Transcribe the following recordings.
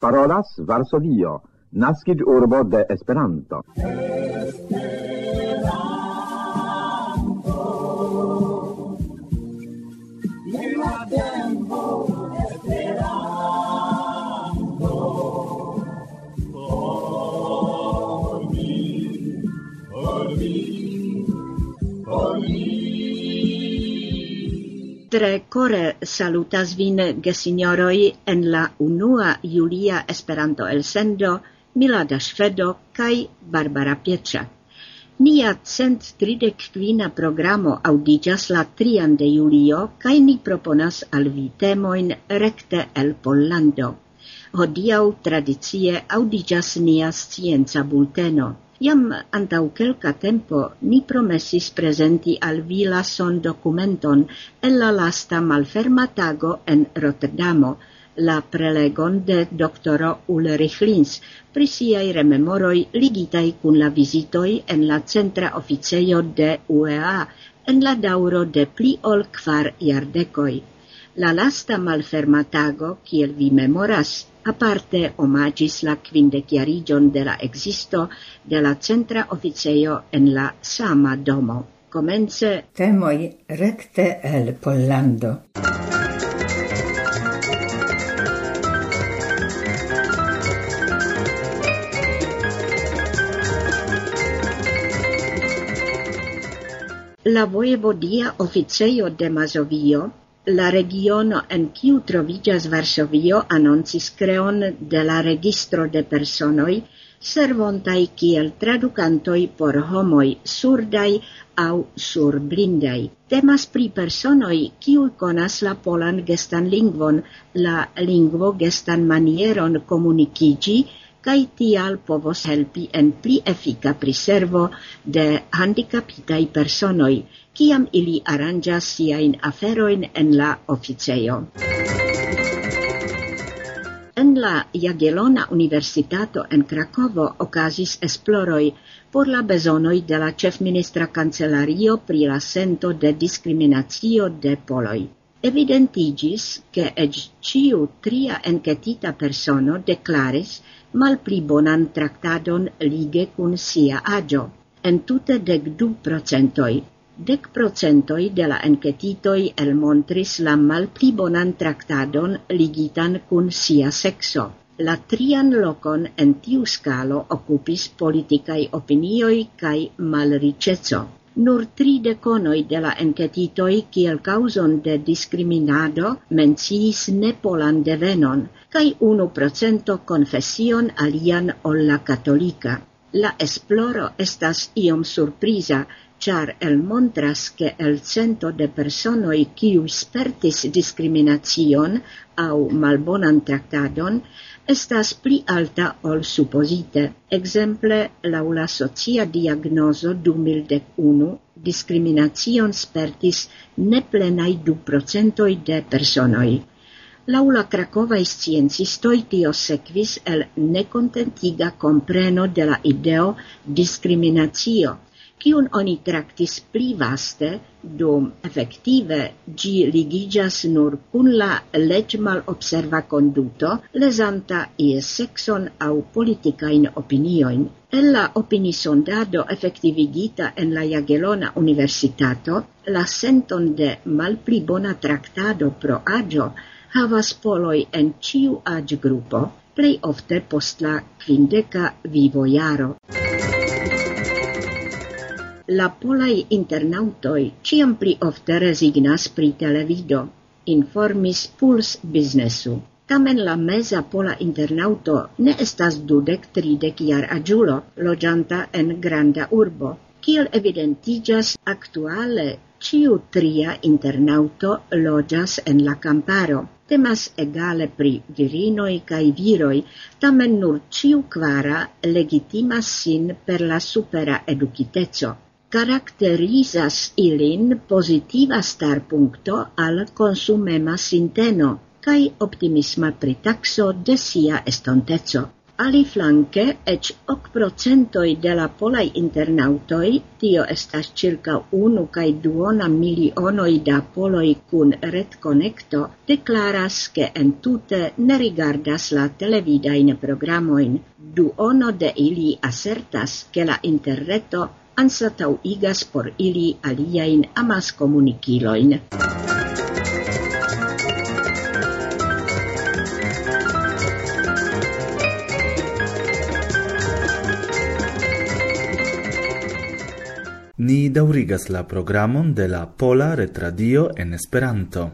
Parolas Varsovio, naskiĝurbo de Esperanto. Tre core salutas vin, gesignoroi, en la unua julia Esperanto elsendo, Milada Švedo kaj Barbara Pietra. Nia 135 programo audiĝas la 3 de julio kaj ni proponas al vi temojn rekte el Pollando. Hodiaŭ tradicie audiĝas nia scienca bulteno. Jam antaŭ kelka tempo ni promesis prezenti al vi la sondokumenton el la lasta malferma tago en Rotterdamo, la prelegon de doktoro Ulrich Linz pri siaj rememoroj ligitaj kun la vizitoj en la centra oficejo de UEA en la daŭro de pli ol 4 jardekoj. La lasta malferma tago, kiel vi memoras, aparte omagis la 50-jariĝon de la ekzisto de la centra oficejo en la sama domo. Komence temoj rekte el Pollando. La vojevodia oficejo de Mazovio, la regiono en kiu troviĝas Varsovio, anoncis kreon de la registro de personoj servontaj kiel tradukantoj por homoj surdaj aŭ surblindaj. Temas pri personoj kiuj konas la polan gestan lingvon, la lingvo-gestan manieron komunikiĝi kaj tial povos helpi en pli efika priservo de handikapitaj personoj, kiam ili aranĝas siajn aferojn en la oficejo. En la Jagiellona Universitato en Krakovo okazis esploroj por la bezonoj de la ĉefministra kancelario pri la sento de diskriminacio de poloj. Evidentiĝis, ke eĉ ĉiu 3 enketita persono deklaris malpli bonan traktadon lige kun sia aĝo. Entute 12%. 10% de la enketitoj elmontris la malpli bonan traktadon ligitan kun sia sekso. La 3. lokon en tiu skalo okupis politikaj opinioj kaj malriĉeco. Nur 3 dekonoj de la enketitoj kiel kaŭzon de diskriminado menciis nepolan devenon, kaj 1% konfesion alian ol la katolika. La esploro estas iom surpriza, ĉar elmontras ke el 100 de personoj kiuj spertis diskriminacion aŭ malbonan traktadon, estas pli alta ol supozite. Ekzemple, laŭ la socia diagnozo 2011, diskriminacion spertis neplenaj 2% de personoj. Laŭ la krakovaj sciencistoj tio sekvis el nekontentiga kompreno de la ideo diskriminacio, kiun oni traktis pli vaste, dum efektive ĝi ligiĝas nur kun la leĝmalobserva konduto, lezanta ies sekson aŭ politikajn opiniojn. En la opinisondado efektivigita en la Jagiellona Universitato, la senton de malpli bona traktado pro aĝo havas poloj en ĉiu aĝgrupo, plej ofte post la 50 vivojaro. La polaj internaŭtoj ĉiam pli ofte rezignas pri televido, informis Puls Biznesu. Tamen la meza pola internaŭto ne estas 20-30-jaraĝulo, loĝanta en granda urbo. Kiel evidentiĝas aktuale, ĉiu 3 internaŭto loĝas en la kamparo. Temas egale pri virinoj kaj viroj, tamen nur ĉiu 4 legitimas sin per la supera edukiteco. Karakterizas ilin pozitiva starpunkto al konsumema sinteno kaj optimisma pritakso de sia estonteco. Aliflanke, ec 8% de la polaj internaŭtoj, tio estas ĉirkaŭ 1,2 milionoj da poloj kun retkonekto, deklaras, ke entute ne rigardas la televidajn programojn. Duono de ili asertas, ke la interreto anstataŭigas por ili aliajn amaskomunikilojn. Ni daŭrigas la programon de la Pola Retradio en Esperanto.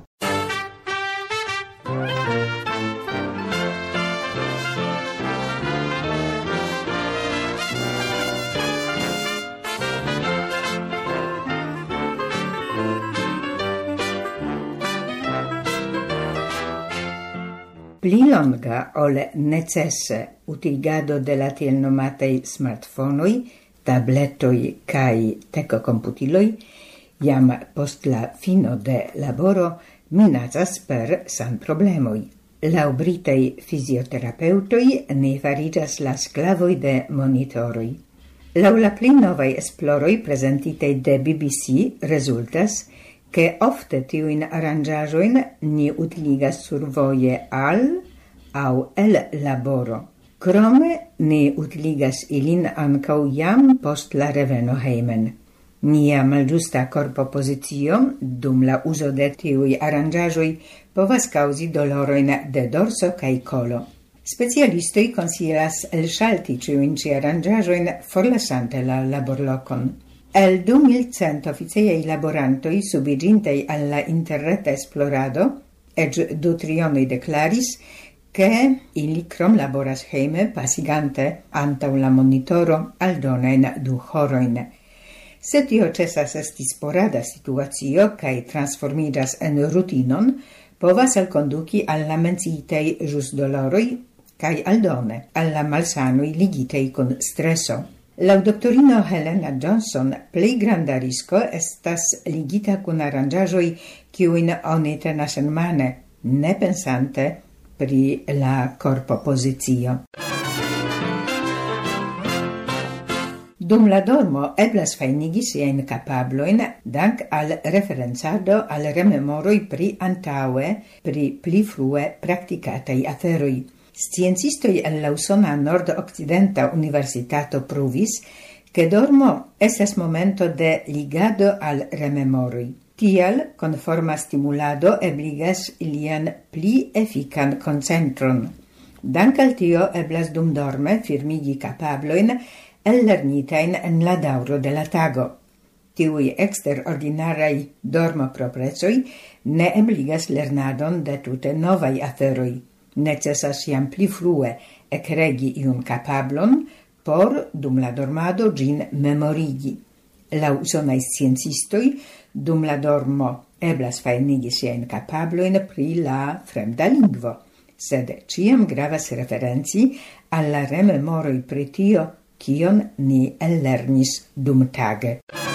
Pli longa ol necesse utilgado de la tiel nomatei smartfonoi, tabletoi kai tekokomputiloi, jam post la fino de laboro minacas per sanproblemoi. Laŭ britaj fisioterapeutoj ne fariĝas la sklavoj de monitoroj. Laŭ la pli novaj esploroj prezentitaj de BBC rezultas, che ofte tiuin aranĝaĵojn ni utiligas survoje al aŭ el laboro. Krome ni utiligas ilin ankaŭ jam post la reveno hejmen. Nia malĝusta korpopozicio dum la uzo de tiuj aranĝaĵoj povas kaŭzi dolorojn de dorso kaj kolo. Specialistoj konsilas elŝalti ĉiujn ĉi aranĝaĵojn forlasante la laborlokon. El 2100 oficejaj laborantoj subigintej al la interreta esplorado, eĉ 2/3 deklaris, che ili krom laboras hejme pasigante antaŭ la monitoro aldonajn 2 horojn. Se tio ĉesas esti sporada situacio kaj transformiĝas en rutinon, povas alkonduki al la menciitaj ĵusdoloroj kaj aldone al la malsanoj ligitaj kun streso. Laŭ doktorino Helena Johnson, plej granda risko estas ligita kun aranĝaĵoj, kiujn oni tenas enmane, ne pensante pri la korpopozicio. Dum la dormo eblas fajnigi siajn kapablojn dank al referencado al rememoroj pri antaŭe, pri pli frue praktikataj aferoj. Sciencistoj el la usona nord-okcidenta universitato pruvis, che dormo estas momento de ligado al rememoroj. Tial konforma stimulado ebligas ilian pli efikan koncentron. Dank al tio eblas dum dorme firmigi kapablojn ellernitajn en la daŭro de la tago. Tiuj eksterordinaraj dormoproprezoj ne ebligas lernadon de tute novaj aferoj. Necesas jam pli frue ekregi iun kapablon por dum la dormado ĝin memorigi. Laŭ usonaj sciencistoj, dum la dormo eblas fajnigi siajn kapablojn pri la fremda lingvo, sed ĉiam gravas referenci al la rememoroj pri tio, kion ni ellernis dumtage.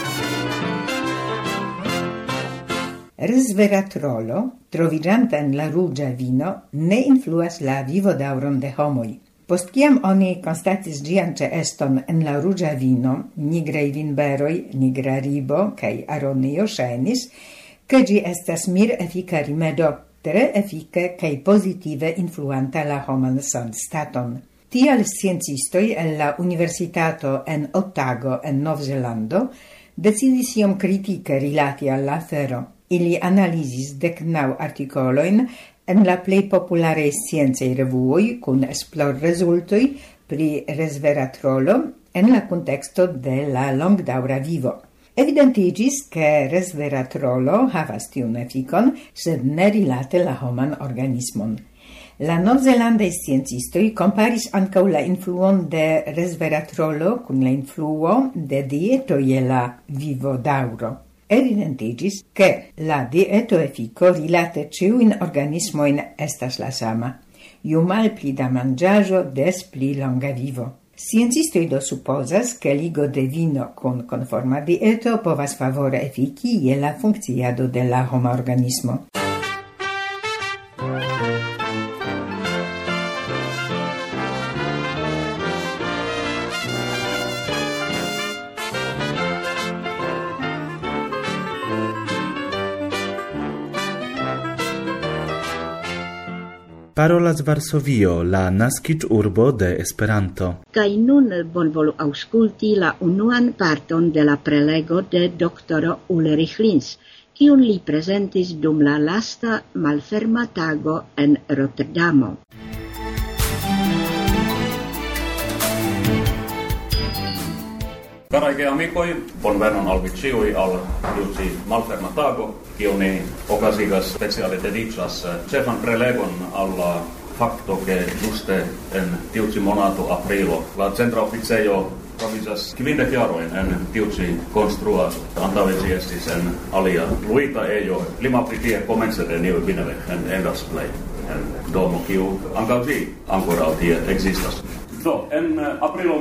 Resveratrolo, troviĝanta en la ruĝa vino, ne influas la vivodaŭron de homoj. Post kiam oni konstatis ĝian ĉeeston en la ruĝa vino, nigraj vinberoj, nigra ribo kaj aronio ŝajnis, ke ĝi estas mir-efika rimedo, tre efike kaj pozitive influanta la homan sanstaton. Tial sciencistoj el la universitato en Otago en Novzelando decidis iom kritike rilati al la afero. Ili analizis 19 artikolojn en la plej popularaj sciencaj revuoj kun esplorrezultoj pri resveratrolo en la kunteksto de la longdaŭra vivo. Evidentiĝis, ke resveratrolo havas tiun efikon, sed ne rilate la homan organismon. La novzelandaj sciencistoj komparis ankaŭ la influon de resveratrolo kun la influo de dieto je la vivodaŭro. Evidentiĝis, ke la dieto efiko rilate ĉiujn organismojn estas la sama. Ju malpli da manĝaĵo, des pli longa vivo. Sciencistoj do supozas, ke ligo de vino kun konforma dieto povas favore efiki je la funkciado de la homa organismo. Parolas Varsovio, la naskiĝurbo de Esperanto. Kaj nun bonvolu aŭskulti la unuan parton de la prelego de doktoro Ulrich Linz, kiun li prezentis dum la lasta malferma tago en Rotterdamo. Carai amicoi, bonvenon al viciui al iuci malferma tago, kiuni ocasigas speciale dedicas cefan prelegon alla facto che giuste en tiuci monato aprilo la centra officeio provisas 20 jaroin en tiuci construato. Antaveci estis en alia luita ejo limapritie comensete niu vineve en endasplay en domo kiu ancausi ancora tie existas. En aprilo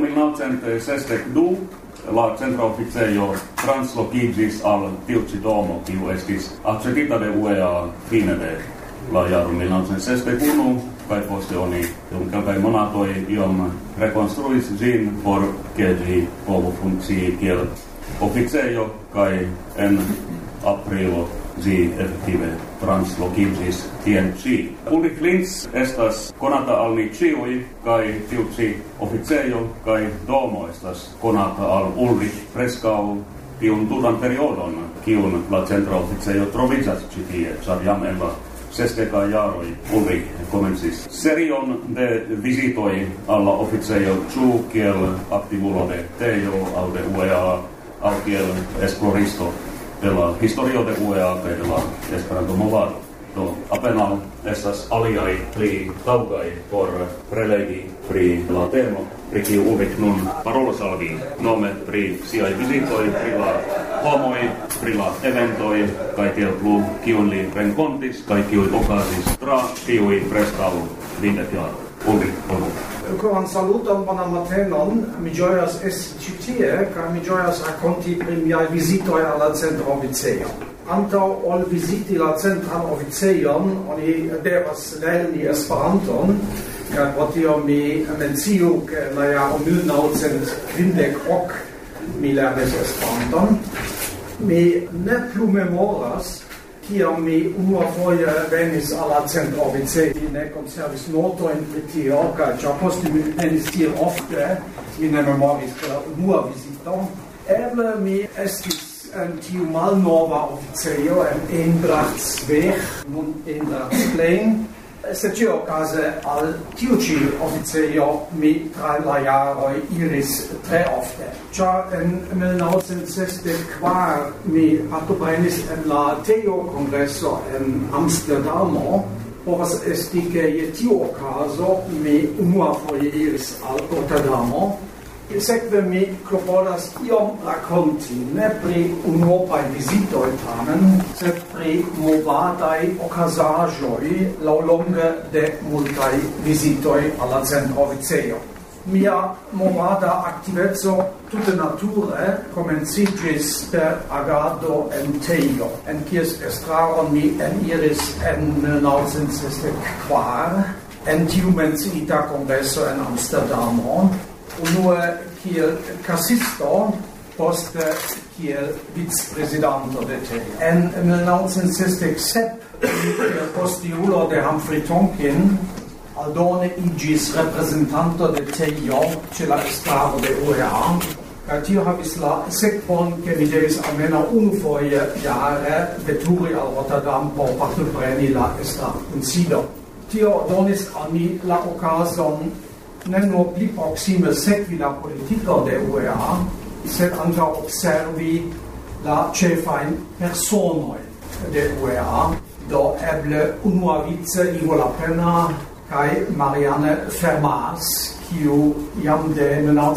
1962 la centra officeio translocigis al tiuci domo, kiu estis accetita de UEA fine de la jaro 1961, kai poste oni dum kelkaj monatoj iom rekonstruis ĝin por ke ĝi povu funkcii kiel oficejo, kai en aprilo ĝi efektive translocigis tien ĉi. Ulrich Linz estas konata al ni ĉiuj, kaj tiu ĉi oficejo kaj domo estas konata al Ulrich preskaŭ tiun tutan periodon, kiun la centra oficejo troviĝas ĉi tie, ĉar jam en la 60 jaroj Ulrich komencis serion de vizitoj al la oficejo, ĉu kiel aktivulo de TEJO aŭ de UEA aŭ kiel esploristo de la historio de UEA kaj de la Esperanto movado. Do apenaŭ estas aliaj pli taŭgaj por prelegi pri la temo, pri kiu Ulrich nun parolos al vi, nome pri siaj vizitoj, pri la homoj, pri la eventoj kaj tiel plu, kiun li renkontis kaj kiuj okazis tra tiuj preskaŭ 20 jaroj. Ulrich, bonvolu. Koran saluton, bonan matenon. Mi ĝojas esti ĉi tie, kaj mi ĝojas rakonti pri miaj vizitoj al la centra oficejo. Antaŭ ol viziti la centran oficejon, oni devas lerni Esperanton, kaj pro tio mi menciu, ke en la jaro 1950 mi lernis Esperanton. Mi ne plu memoras, kiam mi unuafoje venis al la centra oficejo, mi ne konservis notojn pri tio, kaj ĉar poste mi venis tie ofte, mi ne memoris per la unua vizito. Eble mi estis en tiu malnova oficejo en Eindrachtsweg, nun Eindrachtsplein. Sed ĉiuokaze al tiu ĉi oficejo mi tra la jaroj iris tre ofte. Ĉar en 1964 mi partoprenis en la TEJO-kongreso en Amsterdamo. Povas esti ke je tiu okazo mi unuafoje iris al Rotterdamo. Sekve mi klopodas iom rakonti, ne pri unuopaj vizitoj tamen, sed pri movadaj okazaĵoj laŭlonge de multaj vizitoj al la centra oficejo. Mia movada aktiveco tute nature komenciĝis per agado en TEJO, en kies estraron mi eniris en 1964 en tiu menciita kongreso en Amsterdamo. Unue kiel kasisto, poste kiel vicprezidanto de TEJO. En 1967, kiel postiulo de Humphrey Tonkin, aldone iĝis reprezentanto de TEJO ĉe la estraro de UEA, kaj tio havis la sekvon, ke mi devis almenaŭ unufoje jare veturi al Rotterdam por partopreni la estrarkunsido. Tio donis al mi la okazon ne nur pli proksime sekvi la politiko de UEA, sed ankaŭ observi la ĉefajn personoj de UEA, do eble unuavice Ivo Lapenna kaj Marianne Fermas, kiu jam de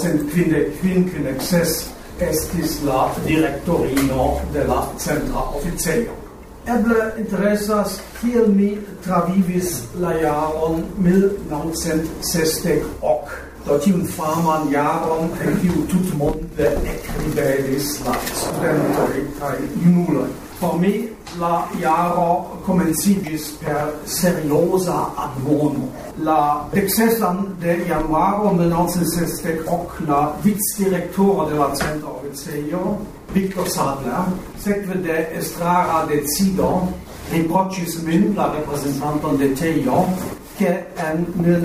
1955 estis la direktorino de la centra oficejo. Eble interesas kiel mi travivis la jaron 1968, do tiun faman jaron, en kiu tutmonde ekribelis la studentoj kaj junuloj. Por mi la jaro komenciĝis per serioza admono. La 16 de januaro 1968 la vicdirektoro de la centra oficejo, Victor Sadler, sekve de estrara decido, riproĉis min, la reprezentanton de TEJO, che en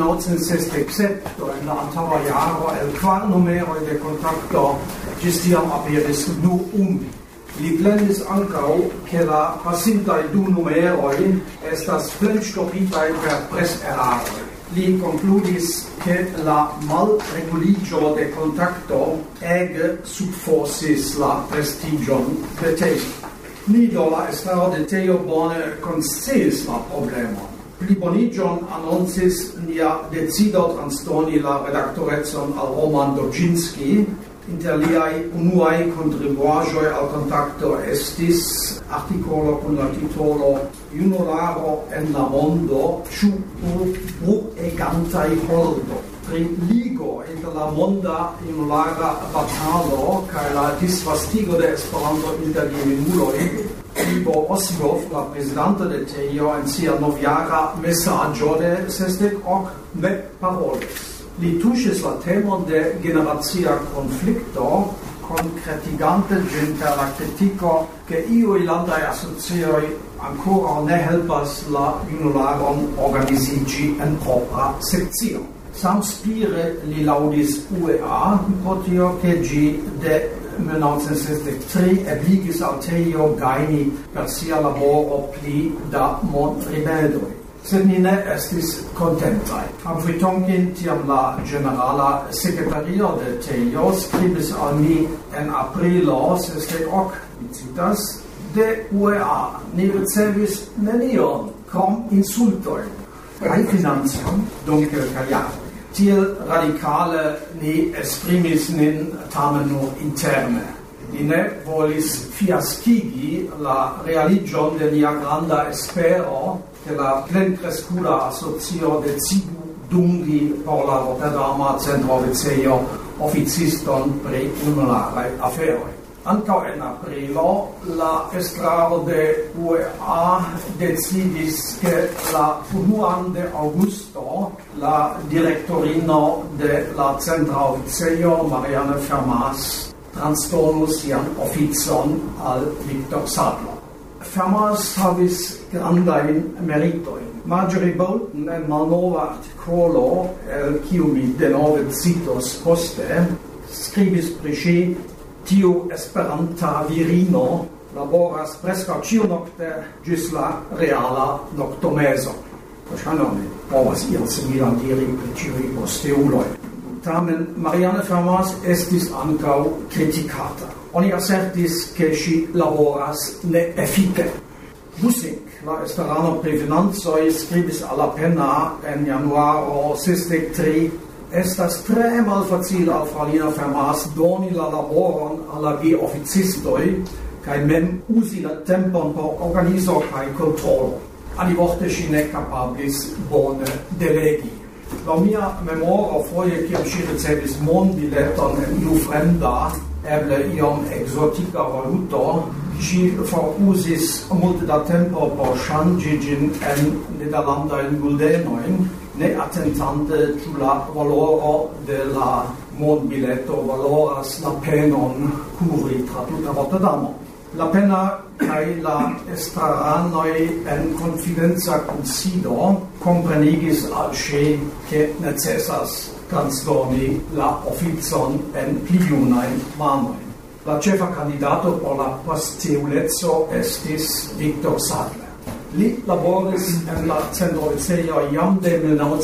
1967 en la antaŭa jaro el 4 numeroj de kontakto ĝis tiam aperis nur unu. Li plendis ankaŭ ke la pasintaj 2 numeroj estas plenŝtopitaj per preseraroj. Li konkludis ke la malreguliĝo de kontakto ege subfosis la prestiĝon de Tejo. Ni do la estraro de Tejo bone konsciis la problemon. Pliboniĝon anoncis nia decido transdoni la redaktorecon al Roman Doczynski. Inter liaj unuaj kontribuaĵoj al kontakto estis artikolo kun la titolo Junularo en la mondo, ĉu bruegantaj holdo? Pri ligo inter la monda junulara batalo kaj la disvastigo de Esperanto inter junuloj. Ivo Oslov, la prezidanto de Tejo, en sia novjara mesaĝo de 68 ne parolis. Li tuŝis la temon de generacia konflikto, konkretigante ĝin per la kritiko, ke iuj landaj asocioj ankoraŭ ne helpas la junularon organiziĝi en propra sekcio. Samspire li laŭdis UEA pro tio, ke ĝi de 1963 ebligis al Tejo gajni per sia laboro pli da mondrimedoj. Sed ni ne estis kontentaj. Humphrey Tonkin, tiam la generala sekretario de Tejo, skribis al mi en aprilo 68, citas, de UEA ni ricevis nenion krom insultojn kaj financon dum kelkaj jaroj. Tiel radikale ni esprimis nin tamen nur interne. Ni ne volis fiaskigi la realiĝon de nia granda espero, che la plenkreskuda asocio decidu dungi por la Rotterdama centrovicejo oficiston pri junularaj aferoj. Ankaŭ en aprilo la estraro de UEA decidis ke la unuan de aŭgusto la direktorino de la centra oficejo Marianne Fermas transdonus sian oficon al Victor Sadler. Fermas havis grandajn meritojn. Marjorie Bolton en malnova artikolo, el kiu mi denove citos poste, skribis pri ŝi: tiu esperanta virino laboras preskaŭ ĉiunokte ĝis la reala noktomezo. Ŝajne oni povas ion similan diri pri ĉiuj posteuloj. Tamen Marianne Fermas estis ankaŭ kritikata. Oni asertis ke ŝi laboras neefike. Bussing, la estrarano pri financoj, skribis al la Penna en januaro 63: estas tre malfacile al Fraulein Fermas doni la laboron al la geoficistoj kaj mem uzi la tempon por organizo kaj kontrolo. Alivorte ŝi ne kapablis bone delegi. Laŭ mia memoro, foje kiam ŝi ricevis mondbileton en iu fremda, eble iom ekzotika valuto, ŝi foruzis multe da tempo por ŝanĝi ĝin en nederlandajn guldenojn, ne atentante ĉu la valoro de la mondbileto valoras la penon kuri tra tuta Rotterdamo. La Penna kaj la estraranoj en konfidenca kunsido komprenigis al ŝi ke necesas transdoni la oficon en pli junajn manojn. La ĉefa kandidato por la posteuleco estis Victor Sadler. Li laboris en la centrovicejo jam de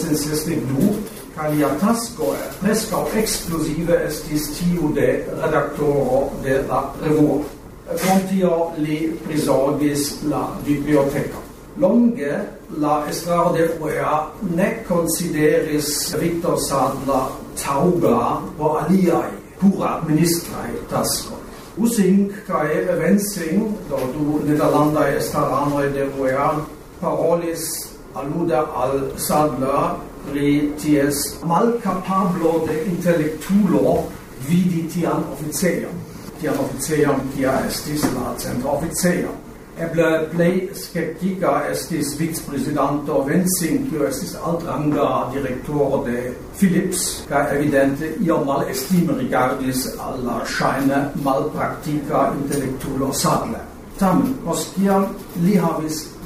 1962, kaj lia tasko preskaŭ ekskluzive estis tiu de redaktoro de la revuo. Krom tio li prizorgis la bibliotekon. Longe la estraro de UEA ne konsideris Victor Sadler taŭga por aliaj pura administraj taskoj. Bussing kaj Wensing, do du nederlandaj estraranoj de UEA, parolis alude al Sadler pri ties malkapablo de intelektulo vidi tian oficejon. Tian oficejon, kia estis la centra oficejo. Eble plej skeptika estis vicprezidanto Wensing, kiu estis altranga direktoro de Philips, kaj evidente iom malestime rigardis al la ŝajne malpraktika intelektulo Sadler. Tamen, post kiam li havis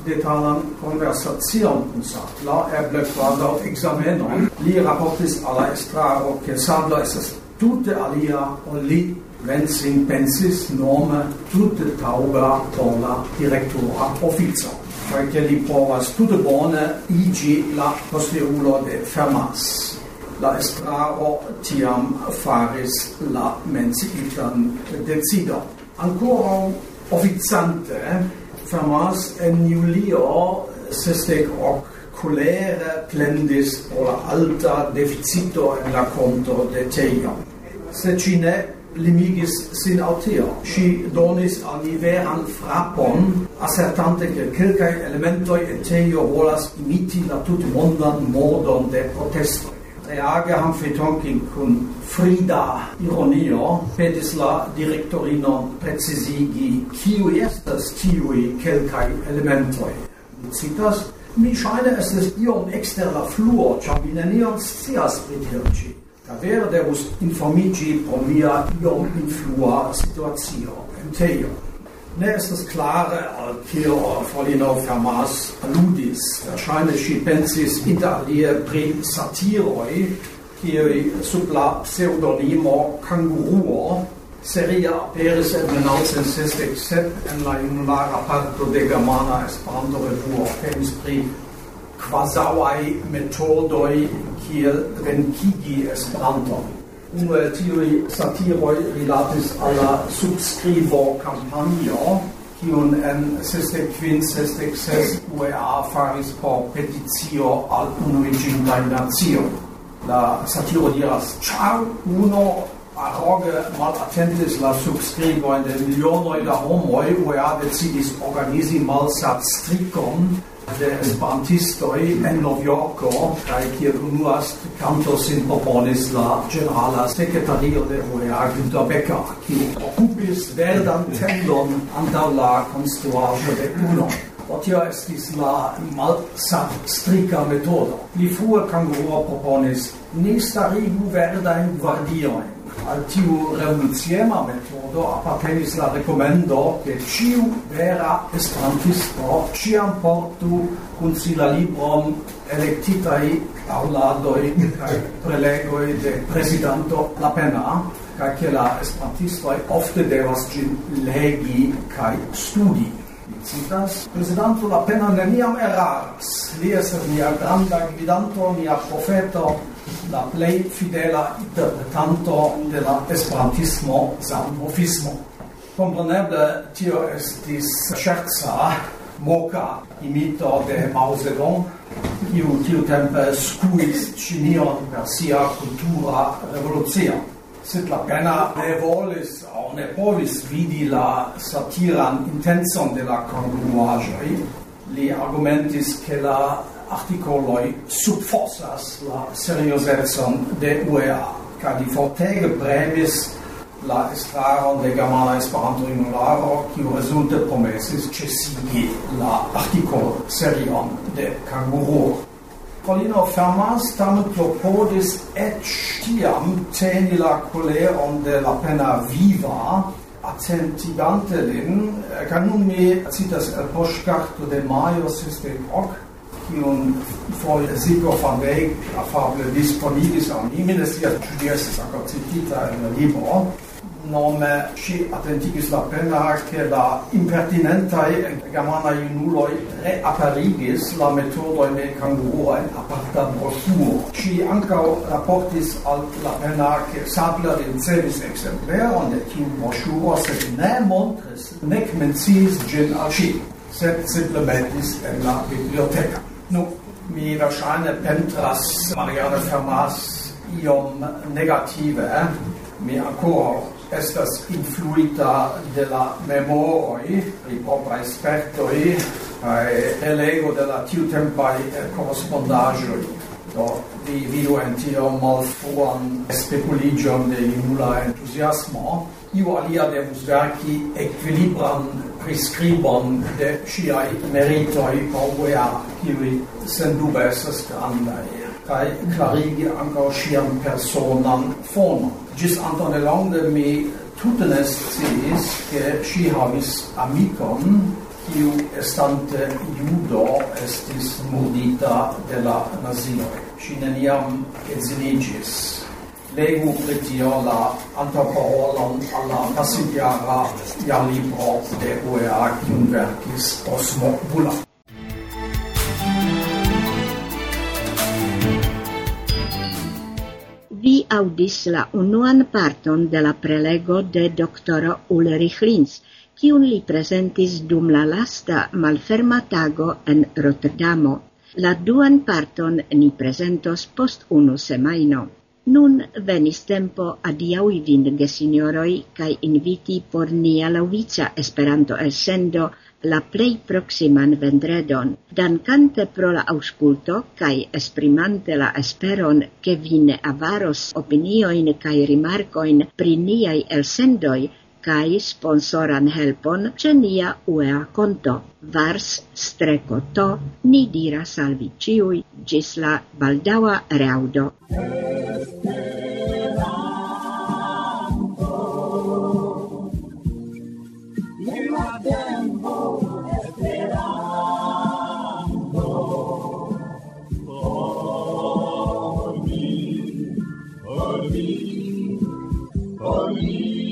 detalan conversazion usat, la eble quadrat examenon, li rapportis alla estraro che sabla esas tutte alia o li Venzin pensis nome tutte tauga por la directora officio, perché li povas tutte bone igi la posteulo de Fermas. La estraro tiam faris la menciitan decido. Ancora officiante, Fermas en julio 68 colere plendis por la alta deficito en la conto de Teio. Se ci ne limigis sin auteo. Si donis al ni veran frapon, assertante che quelcae elementoi et Teio volas imiti la tutmondan modon de protestoi. Reage Hamfetonkin cun frida ironio petis la directorino precisigi kiui estas tiui quelcae elementoi. Citas, mi scheine es iom exter la fluo, cia mi nenion scias pritirci. Vere devus informigi pro mia iom influa situatio en Teio. Ne estas klare al kio Fraulein Fermas alludis. Verŝajne ŝi pensis inter alie pri satiroj, kiuj sub la pseŭdonimo Kanguruo seria aperis en 1967 en la junulara parto de Germana Esperanto-Revuo. Temis pri quasauai metodoi kiel venkigi Esperanton. Unu el tiui satiroi rilatis alla subscribo campagno, kiun en 65-66 UEA faris por petitio al Unuiĝintaj Nacioj. La satiro diras, ĉar uno arroge malatentis la subscribojn de milionoj da homoj, UEA decidis organizi malsatstrikon de esperantistoi en Novjorko, kaj kiel unuas kanto sin proponis la generala sekretario de UEA Günter Becker, kiu okupis verdan tendon antaŭ la konstruaĵo de UNO. Tio estis la malsatstrika metodo. Pli frue Kanguruo proponis ni starigu verdajn gvardiojn. Al tiu revoluciema metodo appartenis la rekomendo che ciu vera esperantisto ciam portu kun si la libron electitai auladoi kaj prelegoi de presidento Lapena, kaj ke la esperantistoj ofte devas ĝin legi kaj studi. Citas, presidento Lapena neniam eraras. Li estas nia granda gvidanto, nia profeto, la plej fidela interpretanto de la esperantismo Zamenhofismo. Kompreneble tio estis ŝerca, moka imito de Mao Zedong, kiu tiutempe skuis Ĉinion per sia kultura revolucio. Sed Lapena ne volis aŭ ne povis vidi la satiran intencon de la kontinuaĵoj. Li argumentis ke la artikoloj subfosas la seriozecon de UEA, kaj li fortege premis la estraron de Germana Esperanto-Junularo, kiu rezulte promesis ĉesigi la artikolserion de Kanguruo. Fraulein Fermas tamen klopodis eĉ tiam teni la koleron de Lapena viva, attentigante lin, kaj nun mi citas el poŝkarto de majo 68, kiun foje Sigurd van Weyck afable disponigis al mi, mi ne scias ĉu ĝi estis ankaŭ citita en la libro. Nome ŝi attentigis Lapena ke la impertinentaj germanaj junuloj reaperigis la metodojn de Kanguruo en aparta broŝuro. Ŝi ankaŭ raportis al Lapena ke Sabler ricevis ekzempleron de tiu broŝuro, sed ne montris nek menciis ĝin al ŝi, sed simple metis en la biblioteko. Nu, mi verŝajne pentras Marianne Fermas iom negative, mi ankoraŭ estas influita de la memoroj pri propraj spertoj kaj relego de la tiutempaj korespondaĵoj. Do vi vidu en tio malfruan spekuliĝon de junula entuziasmo. Iu alia devus verki ekvilibran priskribon de ŝiaj meritoj por UEA, kiuj sendube estas grandaj, kaj klarigi ankaŭ ŝian personan fonon. Ĝis antaŭnelonge mi tute ne sciis, ke ŝi havis amikon, kiu estante judo estis murdita de la nazioj. Ŝi neniam edziniĝis. Legu pri tio la antaŭparolon al la pasintjara jarlibro de UEA, kiun verkis Osmo Bulla. Vi audis la unuan parton de la prelego de doktoro Ulrich Linz, kiun li presentis dum la lasta malferma tago en Rotterdamo. La duan parton ni presentos post 1 semajno. Nun venis tempo adiaŭi vin, gesinjoroj, kaj inviti por nia laŭvica Esperanto elsendo la plej proksiman vendredon. Dankante pro la aŭskulto kaj esprimante la esperon, ke vi ne avaros opiniojn kaj rimarkojn pri niaj elsendoj, kaj sponsoran helpon ĉe nia UEA konto. Vars-to, ni diras al vi ĉiuj, ĝis la baldaŭa reaŭdo. For me.